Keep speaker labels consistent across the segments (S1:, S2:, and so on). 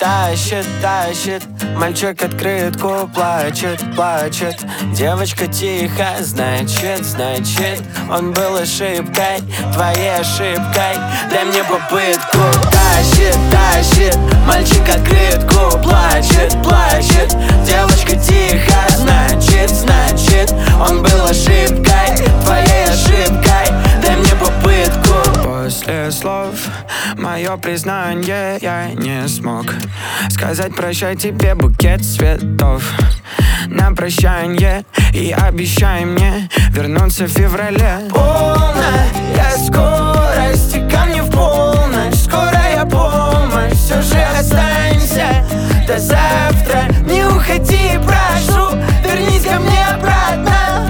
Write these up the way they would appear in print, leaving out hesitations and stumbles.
S1: тащит, тащит. Мальчик открытку плачет, плачет. Девочка тихо, значит, значит, он был ошибкой, твоей ошибкой. Дай мне попытку. Тащит, тащит. Мальчик открытку плачет, плачет. Девочка тихо, значит, значит, он был ошибкой, твоей ошибкой. Дай мне попытку. После слов мое признание я не смог сказать прощай тебе букет цветов на прощанье и обещай мне вернуться в феврале. Полная скорость, ко мне в полночь, скорая помощь. Все же останься до завтра, не уходи, прошу, вернись ко мне обратно.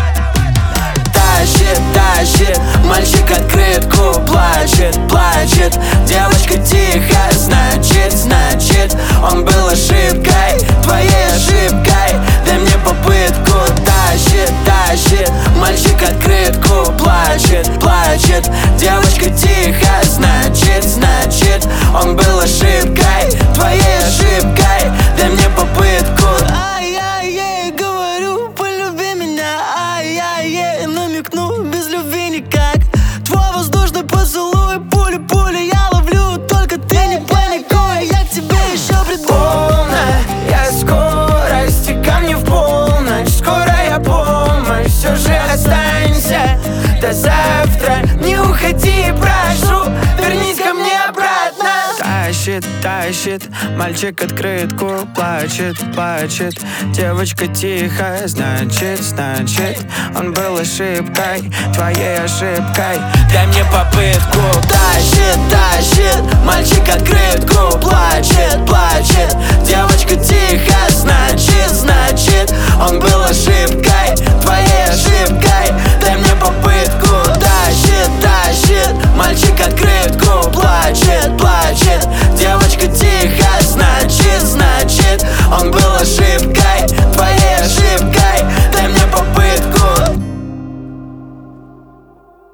S1: Тащит, тащит. Мальчик открытку плачет, плачет. Девочка тихо, значит, значит, он был ошибкой, твоей ошибкой. Дай мне попытку. Тащит, тащит. Мальчик открытку плачет, плачет. Девочка тихо, значит, значит, он был ошибкой, твоей ошибкой. Дай мне попытку.
S2: Ай-яй-яй, говорю, полюби меня. Ай-яй-яй, намекну, без любви никак. Твой воздушный поцелуй, пули-пули я ловлю. Только ты не паникуй, я к тебе еще приду.
S1: Полная скорость, ко мне в полночь, скорая помощь. Все же останься до завтра, не уходи, прошу, вернись ко мне обратно. Тащит, тащит. Мальчик открытку плачет, плачет. Девочка тихо, значит, значит, он был ошибкой, твоей ошибкой. Дай мне попытку. Тащит, тащит. Мальчик открытку плачет, плачет. Девочка тихо, значит, значит, он был ошибкой, твоей ошибкой. Дай мне попытку. Тащит, тащит. Мальчик открытку плачет, плачет. Девочка тихо, значит, значит, он был ошибкой.